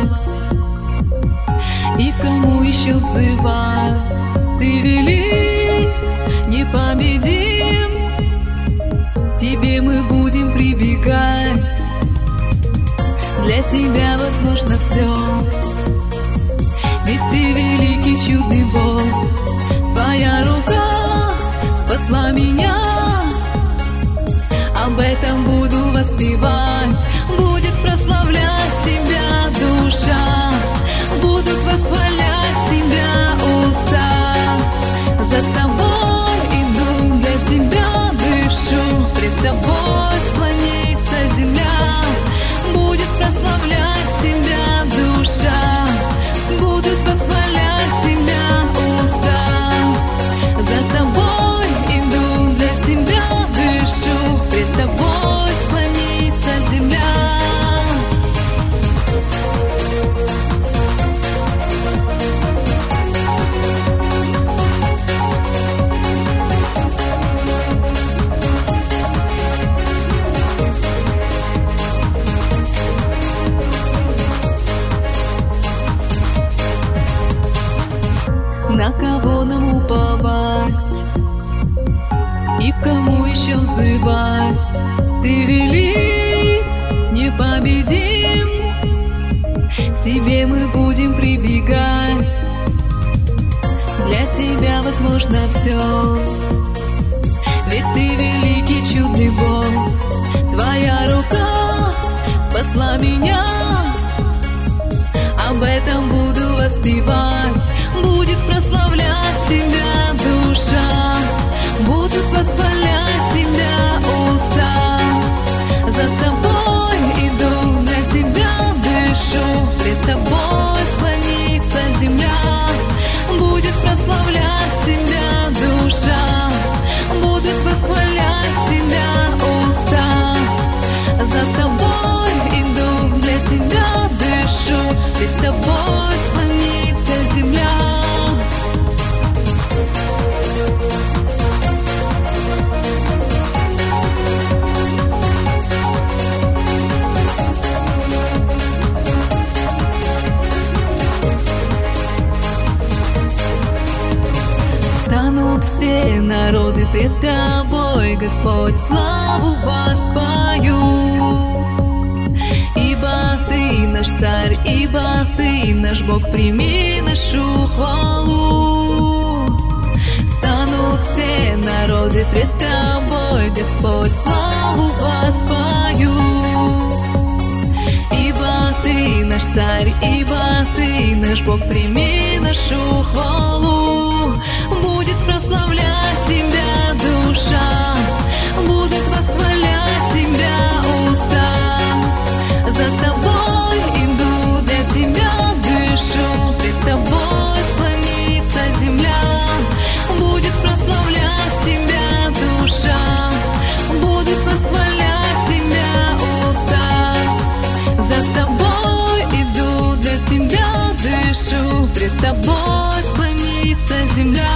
звать и кому еще взывать? Ты вели, непобедим, тебе мы будем прибегать. Для тебя возможно все, ведь ты великий чудный Бог. Твоя рука спасла меня, об этом буду воспевать. Будет прославлять тебя душа, будут восхвалять тебя уста. За тобой иду, для тебя дышу, пред тобой склонится земля. Будет прославлять тебя душа, будут восхвалять тебя уста. За тобой иду, для тебя дышу, пред тобой склонится земля. На кого нам уповать и кому еще взывать? Ты вели, непобедим, к тебе мы будем прибегать. Для тебя возможно все, ведь ты великий чудный Бог. Твоя рука спасла меня, об этом буду воспевать. Будет прославлять тебя душа, будут восхвалять тебя уста. За тобой иду, для тебя дышу, пред тобой склонится земля. Будет прославлять тебя душа, будут восхвалять тебя уста. За тобой иду, для тебя дышу, пред тобой склонится земля. Станут все народы пред тобой, Господь, славу воспоют. Ибо ты наш царь, ибо ты наш Бог, прими нашу хвалу. Станут все народы пред тобой, Господь, славу воспоют. Ибо ты наш царь, ибо ты наш Бог, прими нашу хвалу. Будет прославлять тебя душа, будут восхвалять тебя уста. За тобой иду, для тебя дышу, пред тобой склонится земля. Будет прославлять тебя душа, будут восхвалять тебя уста. За тобой иду, для тебя дышу, пред тобой склонится земля.